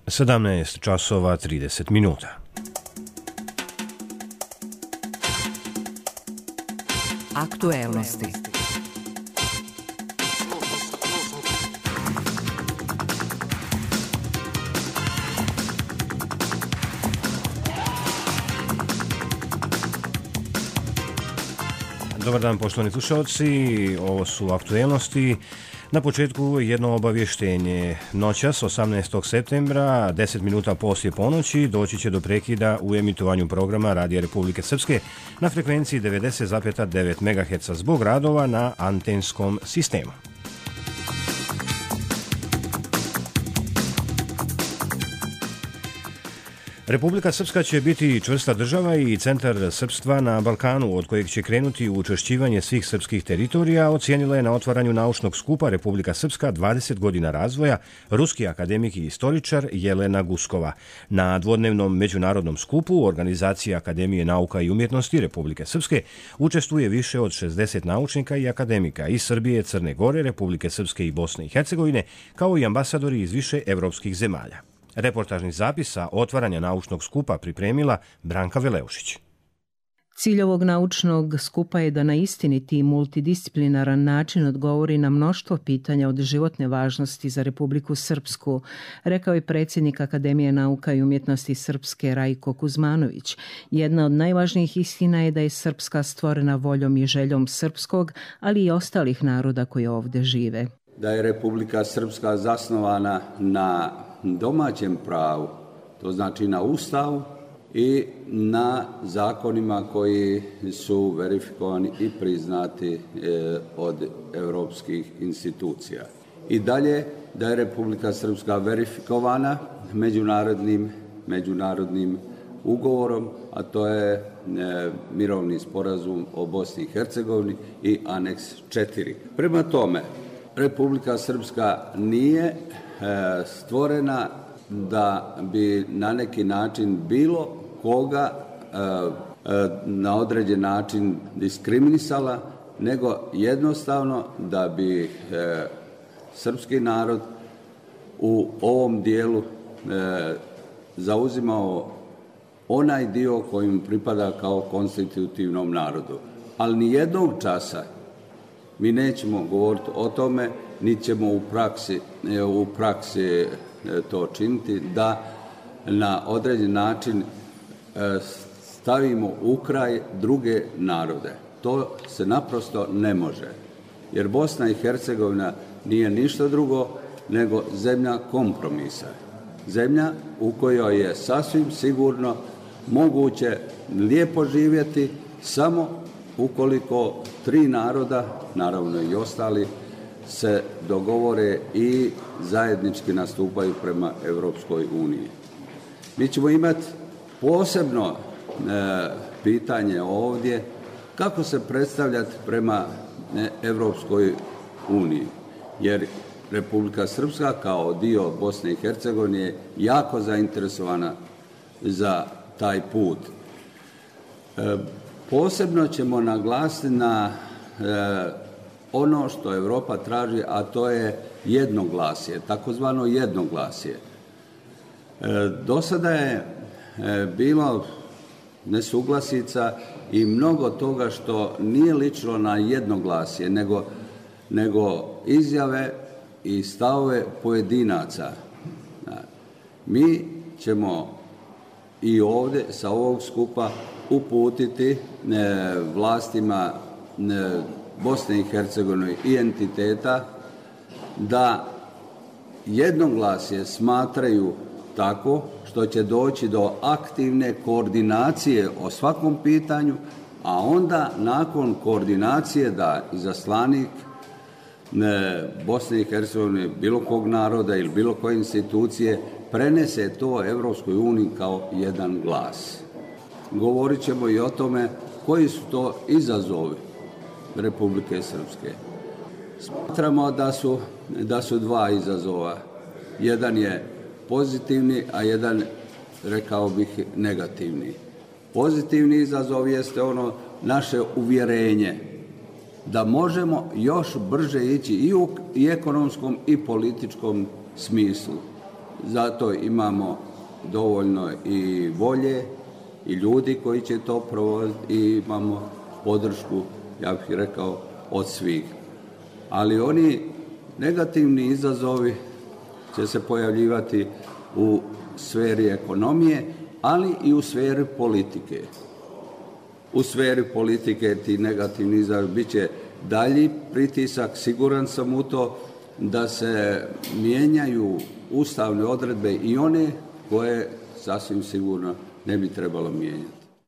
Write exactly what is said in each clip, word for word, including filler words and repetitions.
sedamnaest časova trideset minuta. Aktuelnosti. Dobar dan, poštovani slušalci, ovo su aktuelnosti. Na početku jedno obavještenje. Noćas, osamnaestog septembra, deset minuta poslije ponoći, doći će do prekida u emitovanju programa Radija Republike Srpske na frekvenciji devedeset zarez devet megaherca zbog radova na antenskom sistemu. Republika Srpska će biti čvrsta država i centar srpstva na Balkanu, od kojeg će krenuti učvršćivanje svih srpskih teritorija, ocijenila je na otvaranju naučnog skupa Republika Srpska dvadeset godina razvoja ruski akademik i istoričar Jelena Guskova. Na dvodnevnom međunarodnom skupu Organizacije Akademije nauka i umjetnosti Republike Srpske učestvuje više od šezdeset naučnika i akademika iz Srbije, Crne Gore, Republike Srpske i Bosne i Hercegovine, kao i ambasadori iz više evropskih zemalja. Reportažni zapis sa otvaranja naučnog skupa pripremila Branka Veleušić. Cilj ovog naučnog skupa je da na istiniti i multidisciplinaran način odgovori na mnoštvo pitanja od životne važnosti za Republiku Srpsku, rekao je predsjednik Akademije nauka i umjetnosti Srpske Rajko Kuzmanović. Jedna od najvažnijih istina je da je Srpska stvorena voljom i željom srpskog, ali i ostalih naroda koji ovdje žive. Da je Republika Srpska zasnovana na domaćem pravu, to znači na Ustavu i na zakonima koji su verifikovani i priznati od europskih institucija. I dalje da je Republika Srpska verifikovana međunarodnim, međunarodnim ugovorom, a to je mirovni sporazum o Bosni i Hercegovini i aneks četiri. Prema tome, Republika Srpska nije stvorena da bi na neki način bilo koga na određen način diskriminisala, nego jednostavno da bi srpski narod u ovom dijelu zauzimao onaj dio koji mu pripada kao konstitutivnom narodu. Ali ni jednog časa mi nećemo govoriti o tome, niti ćemo u praksi, u praksi to činiti, da na određen način stavimo u kraj druge narode. To se naprosto ne može. Jer Bosna i Hercegovina nije ništa drugo nego zemlja kompromisa. Zemlja u kojoj je sasvim sigurno moguće lijepo živjeti samo ukoliko tri naroda, naravno i ostali, se dogovore i zajednički nastupaju prema Europskoj uniji. Mi ćemo imati posebno e, pitanje ovdje kako se predstavljati prema e, Europskoj uniji, jer Republika Srpska kao dio Bosne i Hercegovine je jako zainteresovana za taj put. E, posebno ćemo naglasiti na e, ono što Europa traži, a to je jednoglasje, takozvano jednoglasje. E, do sada je e, bilo nesuglasica i mnogo toga što nije ličilo na jednoglasje, nego, nego izjave i stavove pojedinaca. Mi ćemo i ovdje sa ovog skupa uputiti e, vlastima e, Bosne i Hercegovine i entiteta da jednoglasje smatraju tako što će doći do aktivne koordinacije o svakom pitanju, a onda nakon koordinacije da izaslanik Bosne i Hercegovine, bilo kog naroda ili bilo koje institucije prenese to Europskoj uniji kao jedan glas. Govorit ćemo i o tome koji su to izazovi Republike Srpske. Smatramo da su, da su dva izazova. Jedan je pozitivni, a jedan, rekao bih, negativni. Pozitivni izazov jeste ono naše uvjerenje da možemo još brže ići i u i ekonomskom i političkom smislu. Zato imamo dovoljno i volje i ljudi koji će to provoditi i imamo podršku, ja bih rekao, od svih. Ali oni negativni izazovi će se pojavljivati u sferi ekonomije, ali i u sferi politike. U sferi politike ti negativni izazovi bit će dalji pritisak, siguran sam u to, da se mijenjaju ustavne odredbe i one koje sasvim sigurno ne bi trebalo mijenjati.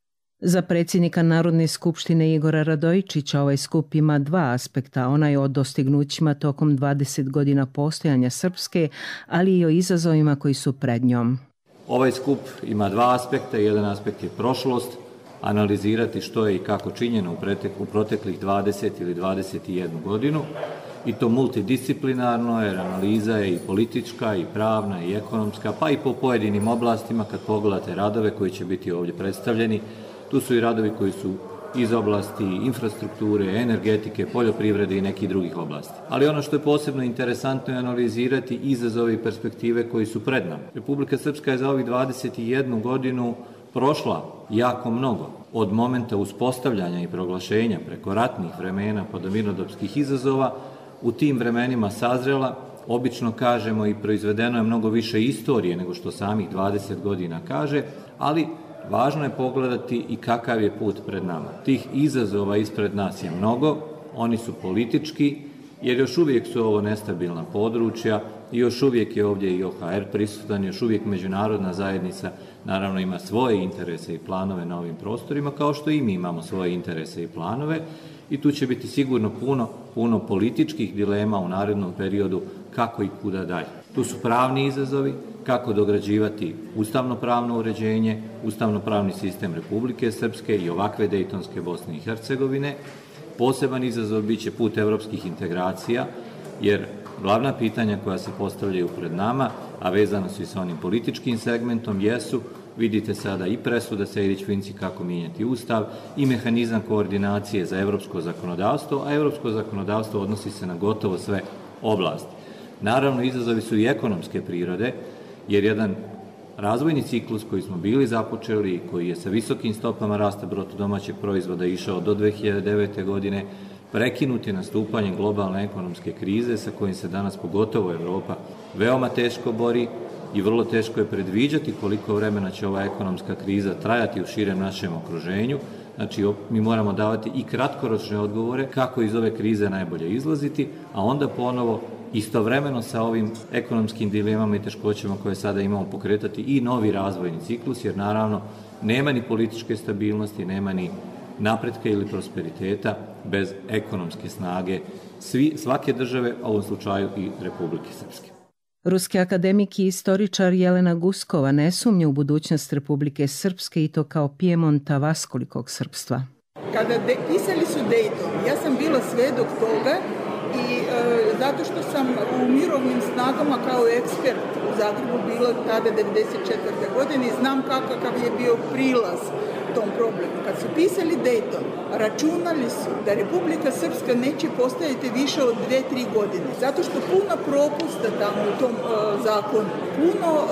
Za predsjednika Narodne skupštine Igora Radojičića ovaj skup ima dva aspekta, onaj o dostignućima tokom dvadeset godina postojanja Srpske, ali i o izazovima koji su pred njom. Ovaj skup ima dva aspekta, jedan aspekt je prošlost, analizirati što je i kako činjeno u, pretek, u proteklih dvadeset ili dvadeset jednu godinu, i to multidisciplinarno, jer analiza je i politička, i pravna, i ekonomska, pa i po pojedinim oblastima. Kad pogledate radove koji će biti ovdje predstavljeni, tu su i radovi koji su iz oblasti infrastrukture, energetike, poljoprivrede i nekih drugih oblasti. Ali ono što je posebno interesantno je analizirati izazove i perspektive koji su pred nama. Republika Srpska je za ovih dvadeset jednu godinu prošla jako mnogo. Od momenta uspostavljanja i proglašenja preko ratnih vremena pa do mirnodopskih izazova, u tim vremenima sazrela, obično kažemo i proizvedeno je mnogo više istorije nego što samih dvadeset godina kaže, ali važno je pogledati i kakav je put pred nama. Tih izazova ispred nas je mnogo, oni su politički, jer još uvijek su ovo nestabilna područja i još uvijek je ovdje i O H R prisutan, još uvijek međunarodna zajednica naravno ima svoje interese i planove na ovim prostorima, kao što i mi imamo svoje interese i planove, i tu će biti sigurno puno, puno političkih dilema u narednom periodu kako i kuda dalje. Tu su pravni izazovi, kako dograđivati ustavno-pravno uređenje, ustavno-pravni sistem Republike Srpske i ovakve Dejtonske Bosne i Hercegovine. Poseban izazov bit će put evropskih integracija, jer glavna pitanja koja se postavljaju pred nama, a vezana su i sa onim političkim segmentom, jesu, vidite sada i presuda Sejdić-Finci kako mijenjati ustav i mehanizam koordinacije za evropsko zakonodavstvo, a evropsko zakonodavstvo odnosi se na gotovo sve oblasti. Naravno, izazovi su i ekonomske prirode, jer jedan razvojni ciklus koji smo bili započeli i koji je sa visokim stopama rasta bruto domaćeg proizvoda išao do dve hiljade devete. godine, prekinut je nastupanjem globalne ekonomske krize sa kojim se danas pogotovo Evropa veoma teško bori i vrlo teško je predviđati koliko vremena će ova ekonomska kriza trajati u širem našem okruženju. Znači, mi moramo davati i kratkoročne odgovore kako iz ove krize najbolje izlaziti, a onda ponovo istovremeno sa ovim ekonomskim dilemama i teškoćama koje sada imamo pokretati i novi razvojni ciklus, jer naravno nema ni političke stabilnosti, nema ni napretka ili prosperiteta bez ekonomske snage svi, svake države, a u ovom slučaju i Republike Srpske. Ruski akademik i istoričar Jelena Guskova ne sumnja u budućnost Republike Srpske i to kao Pijemonta vaskolikog srpstva. Kada de, pisali su Dejton, ja sam bila svedok toga i e, zato što sam u mirovnim snagama kao ekspert u Zagrebu bila tada devedeset četvrte. godine i znam kakav je bio prilaz tom problemu. Kad su pisali Dejton, računali su da Republika Srpska neće postojati više od dve, tri godine. Zato što puno propusta tamo u tom uh, zakonu, puno uh,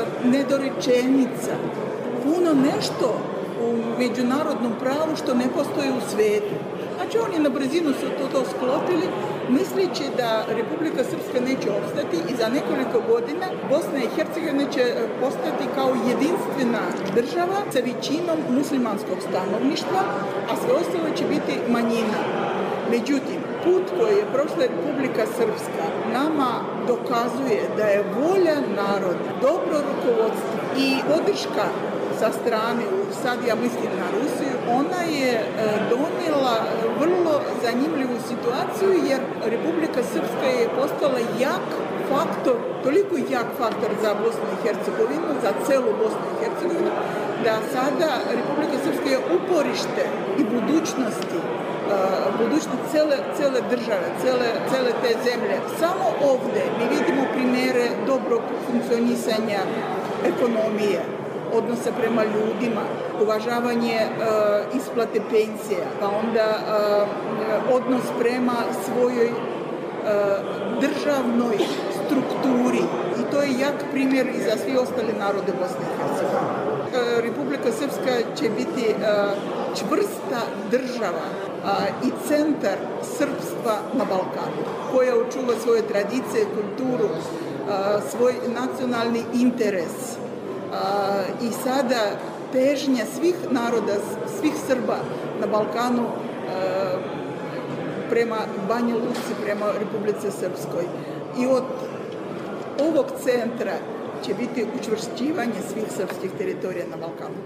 nedorečenica, puno nešto u međunarodnom pravu što ne postoji u svetu. Znači oni na brzinu su to, to sklopili, misleći da Republika Srpska neće opstati i za nekoliko godina Bosna i Hercegovina će postati kao jedinstvena država sa većinom muslimanskog stanovništva, a sve ostalo će biti manjina. Međutim, put koji je prošla Republika Srpska nama dokazuje da je volja naroda, dobro rukovodstvo i podrška sa strane, sad ja mislim na Rusiju, ona je donijela vrlo zanimljivu situaciju jer Republika Srpska je postala jak faktor, toliko jak faktor za Bosnu i Hercegovinu, za celu Bosnu i Hercegovinu, da sada Republika Srpska je uporište i budućnosti, budućnost cele, cele države, cele, cele te zemlje. Samo ovdje mi vidimo primjere dobrog funkcionisanja ekonomije, odnosa prema ljudima, uvažavanje e, isplate pensija, pa onda e, odnos prema svojoj e, državnoj strukturi. I to je jak primjer i za svi ostali narode Bosne i Hercegovine. Republika Srpska će biti čvrsta država i centar srpstva na Balkanu, koja očuva svoje tradicije, kulturu, svoj nacionalni interes. I sada težnja svih naroda, svih Srba na Balkanu prema Banja Luci, prema Republici Srpskoj. I od ovog centra će biti učvršćivanje svih srpskih teritorija na Balkanu.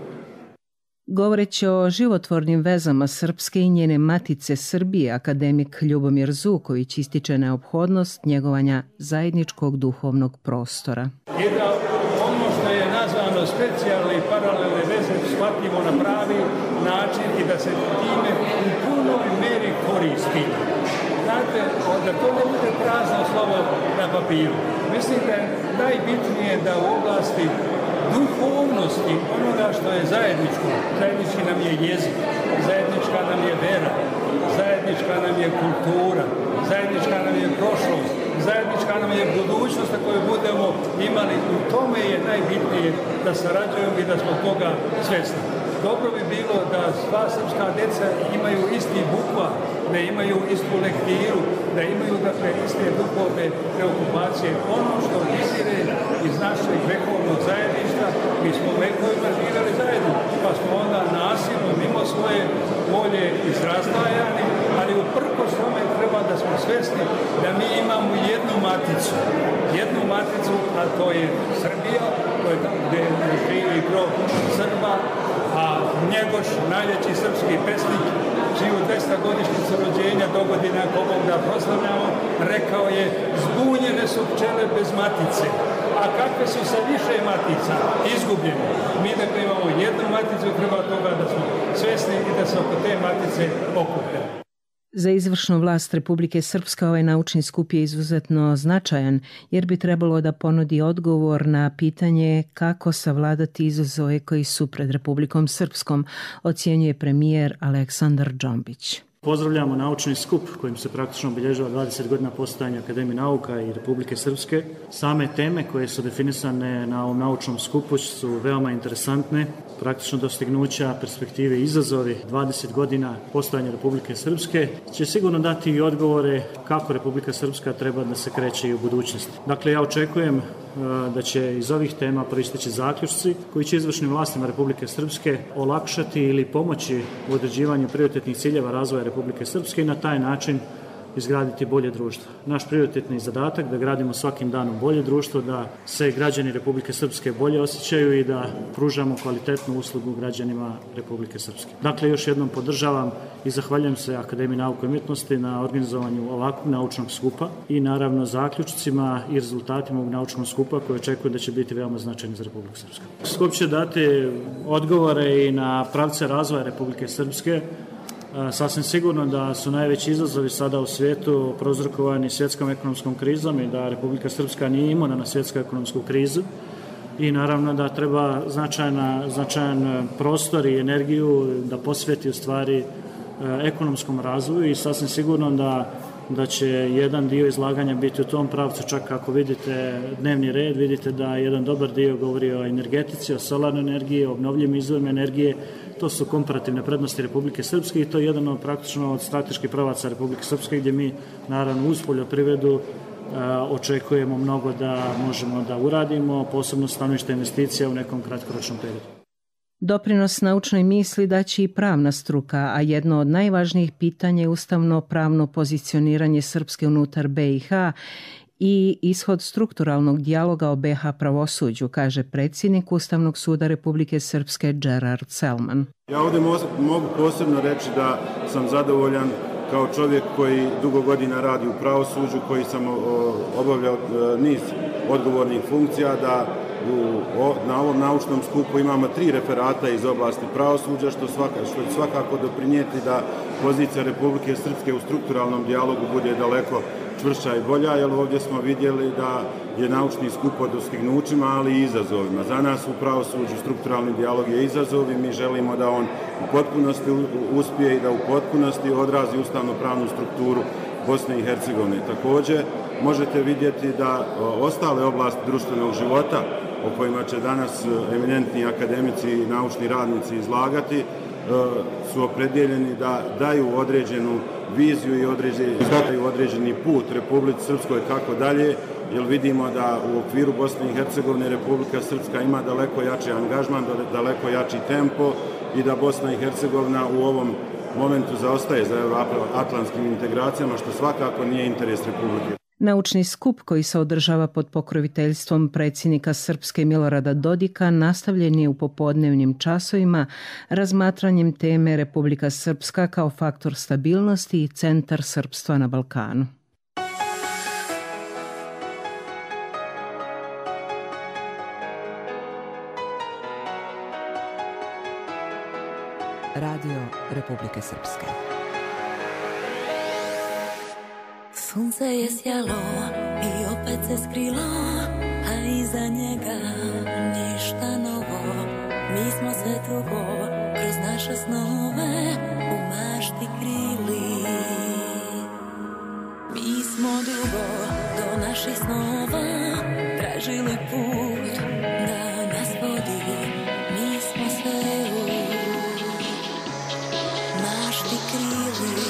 Govoreći o životvornim vezama Srpske i njene matice Srbije, akademik Ljubomir Zuković ističe neophodnost njegovanja zajedničkog duhovnog prostora. I da ono što je nazvano specijalne i paralelne veze shvatimo na pravi način i da se time u punoj meri koristi. Znate, da to ne bude prazno slovo na papiru. Mislim da je najbitnije da u oblasti duhovnosti onoga što je zajedničko, zajednički nam je jezik, zajednička nam je vera, zajednička nam je kultura, zajednička nam je prošlost, zajednička nam je budućnost koju budemo imali. U tome je najbitnije da sarađujemo i da smo toga svjesni. Dobro bi bilo da sva srpska djeca imaju isti bukva, da imaju istu lektiru, da imaju dakle iste duhovne preokupacije. Ono što izire iz našeg vekovnog zajedništva, mi smo vekovima živjeli zajedno, pa smo onda nasilno, mimo svoje volje izrastajani, ali uprkos tome treba da smo svjesni da mi imamo jednu maticu, jednu maticu, a to je Srbija, to je tamo gdje živi krov Srba, a Njegoš, najveći srpski pesnik, čiju dvesta godišnjicu rođenja do godina kogog da proslavljamo, rekao je: zbunjene su pčele bez matice, a kakve su sa više matica izgubljene. Mi da imamo jednu maticu, treba toga da smo svjesni i da se oko te matice okupljamo. Za izvršnu vlast Republike Srpske ovaj naučni skup je izuzetno značajan, jer bi trebalo da ponudi odgovor na pitanje kako savladati izazove koji su pred Republikom Srpskom, ocjenjuje premijer Aleksandar Džombić. Pozdravljamo naučni skup kojim se praktično obilježava dvadeset godina postojanja Akademije nauka i Republike Srpske. Same teme koje su definisane na ovom naučnom skupu su veoma interesantne. Praktično dostignuća, perspektive i izazovi dvadeset godina postojanja Republike Srpske će sigurno dati i odgovore kako Republika Srpska treba da se kreće i u budućnosti. Dakle, ja očekujem da će iz ovih tema proisteći zaključci koji će izvršnim vlastima Republike Srpske olakšati ili pomoći u određivanju prioritetnih ciljeva razvoja Republike Srpske i na taj način izgraditi bolje društvo. Naš prioritetni zadatak da gradimo svakim danom bolje društvo, da se građani Republike Srpske bolje osjećaju i da pružamo kvalitetnu uslugu građanima Republike Srpske. Dakle, još jednom podržavam i zahvaljujem se Akademiji nauke i umjetnosti na organizovanju ovakvog naučnog skupa i naravno zaključcima i rezultatima ovog naučnog skupa koje očekujem da će biti veoma značajni za Republiku Srpsku. Skup će dati odgovore i na pravce razvoja Republike Srpske. Sasvim sigurno da su najveći izazovi sada u svijetu prouzrokovani svjetskom ekonomskom krizom i da Republika Srpska nije imuna na svjetsku ekonomsku krizu i naravno da treba značajna, značajan prostor i energiju da posveti u stvari ekonomskom razvoju i sasvim sigurno da da će jedan dio izlaganja biti u tom pravcu, čak ako vidite dnevni red, vidite da jedan dobar dio govori o energetici, o solarnoj energiji, o obnovljivim izvorima energije. To su komparativne prednosti Republike Srpske i to je jedan od praktično od strateških pravaca Republike Srpske gdje mi naravno uz poljoprivredu očekujemo mnogo da možemo da uradimo, posebno stanovište investicija u nekom kratkoročnom periodu. Doprinos naučnoj misli daće i pravna struka, a jedno od najvažnijih pitanja je ustavno pravno pozicioniranje Srpske unutar B i H i ishod strukturalnog dijaloga o B i H pravosuđu, kaže predsjednik Ustavnog suda Republike Srpske Gerard Selman. Ja ovdje mogu posebno reći da sam zadovoljan kao čovjek koji dugo godina radi u pravosuđu, koji sam obavljao niz odgovornih funkcija, da U, o, na ovom naučnom skupu imamo tri referata iz oblasti pravosuđa, što, svaka, što će svakako doprinijeti da pozicija Republike Srpske u strukturalnom dijalogu bude daleko čvršća i bolja, jer ovdje smo vidjeli da je naučni skup o dostignućima, ali i izazovima. Za nas u pravosuđu strukturalni dijalog je izazov i mi želimo da on u potpunosti uspije i da u potpunosti odrazi ustavno-pravnu strukturu Bosne i Hercegovine. Također, možete vidjeti da ostale oblasti društvenog života o kojima će danas eminentni akademici i naučni radnici izlagati su opredjeljeni da daju određenu viziju i određeni, daju određeni put Republici Srpskoj kako dalje, jer vidimo da u okviru Bosne i Hercegovine Republika Srpska ima daleko jači angažman, daleko jači tempo i da Bosna i Hercegovina u ovom momentu zaostaje za euroatlantskim integracijama, što svakako nije interes Republike. Naučni skup koji se održava pod pokroviteljstvom predsjednika Srpske Milorada Dodika nastavljen je u popodnevnim časovima razmatranjem teme Republika Srpska kao faktor stabilnosti i centar srpstva na Balkanu. Radio Republike Srpske. Sunce je sjalo i opet se skrilo, a iza njega ništa novo. Mi smo se dugo kroz naše snove u mašti krili. Mi smo dugo do naših snova tražili put da nas vodi. Mi smo se u mašti krili.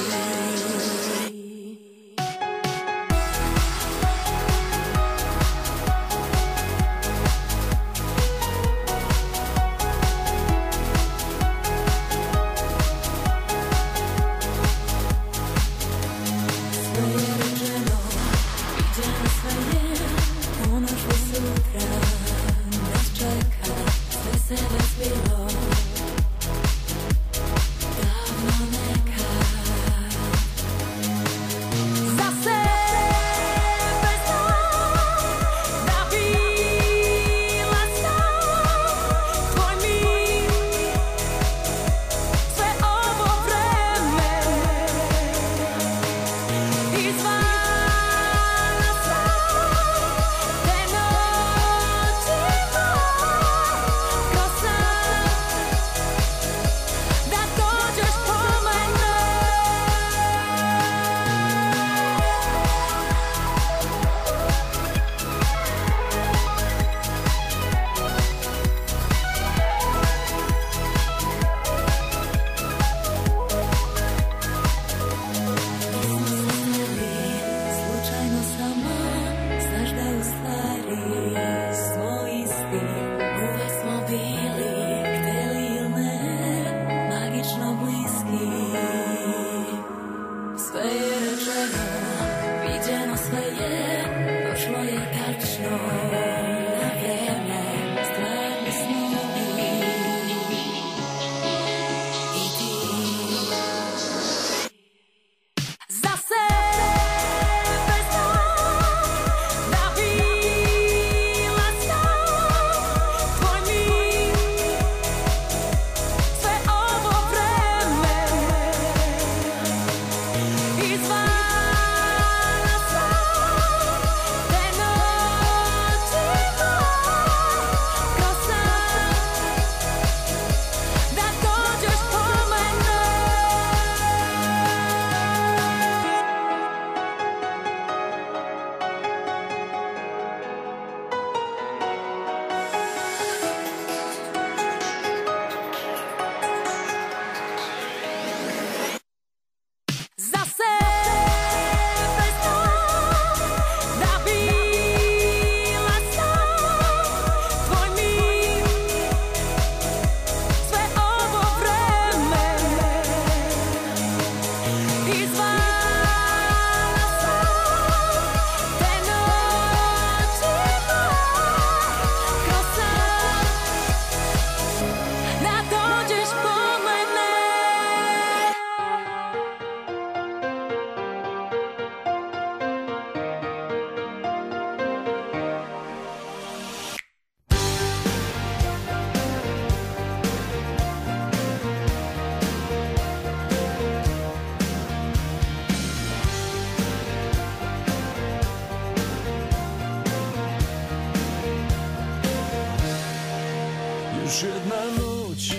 Još jedna noć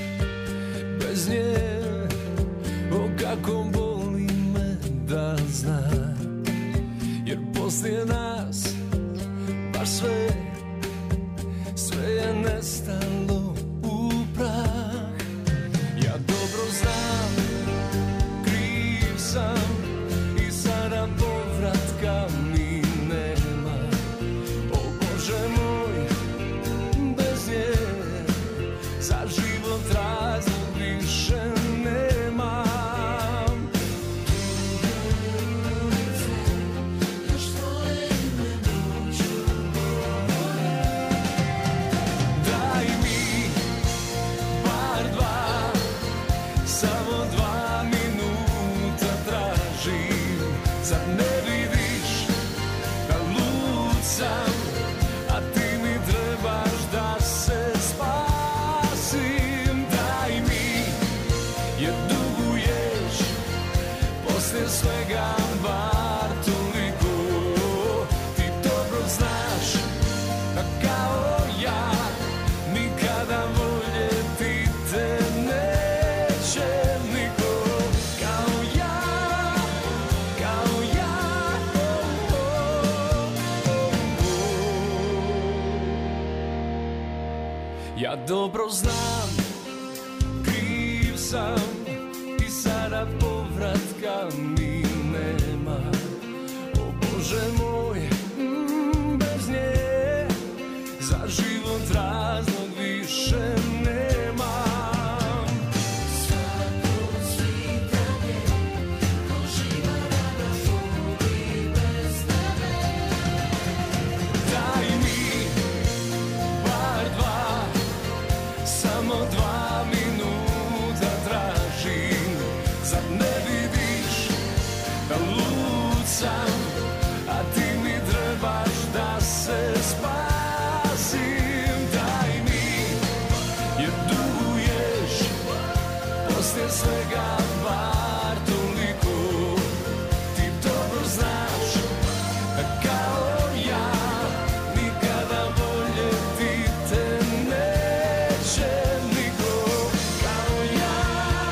bez nje, o kako boli me da znam, jer poslije nas Ja dobro znam, kriv sam i sada povratka mi nema. O Bože moj, mm, bez nje za život razlog više nema. A ti mi trebaš da se spasim. Daj mi, jer duguješ poslije svega bar toliko. Ti dobro znaš da kao ja nikada voljeti te neće niko kao ja.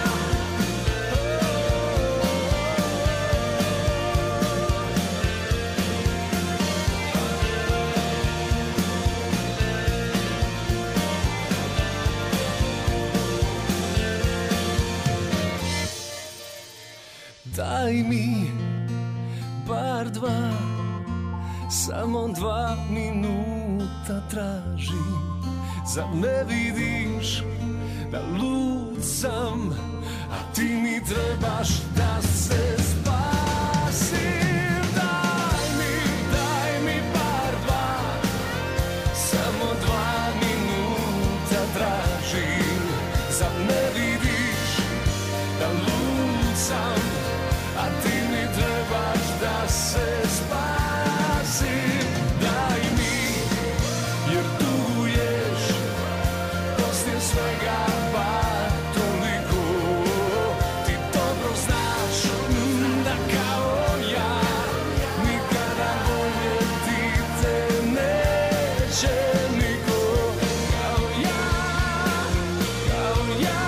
Daj mi bar dva, samo dva minuta tražim. Zar ne vidiš da lud sam, a ti mi trebaš da se spasim. Daj mi, daj mi bar dva, samo dva minuta tražim. Zar ne vidiš da lud sam, a ti mi trebaš da se spasim. Daj mi, jer duguješ poslije svega bar toliko. Ti dobro znaš da kao ja nikada voljeti te neće niko kao ja, kao ja.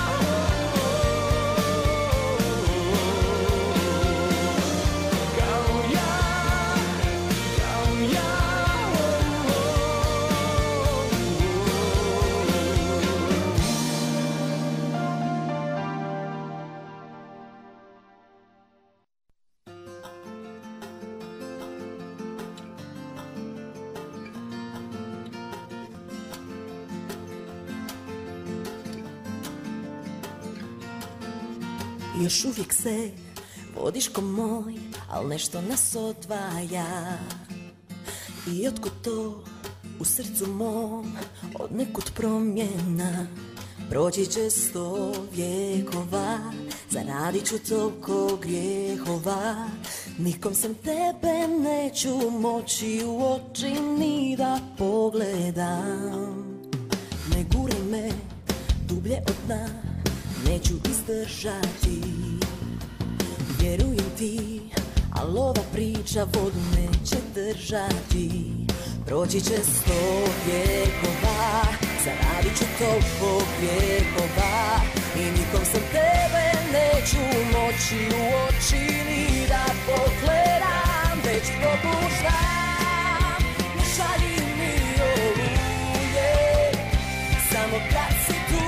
Još uvijek se vodiš ko moj, al nešto nas odvaja. I otkud to u srcu mom, od nekud promjena. Proći će sto vjekova, zaradit ću toliko grijehova. Nikom sam tebe neću moći u oči ni da pogledam. Ne guraj me dublje od dna, neću izdržati. Vjerujem ti, al ova priča vodu neće držati. Proći će sto vjekova, zaradit ću toliko grijehova. I nikom sam tebe neću moći u oči ni da pogledam. Već propuštam, ne šalji mi oluje, samo kad si tu.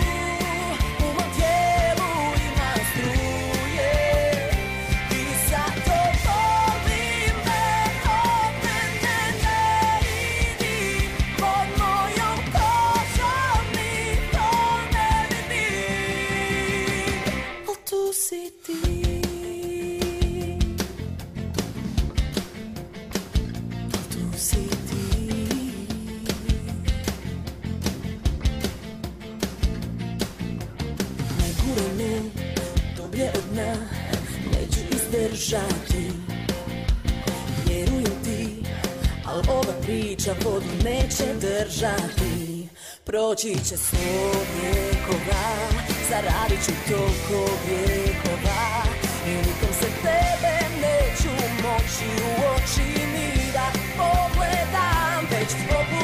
Neću izdržati, vjerujem ti, al ova priča vodu neće držati. Proći će sto vjekova, zaradit ću toliko grijehova. I nikom se tebe neću moći u oči ni da pogledam. Već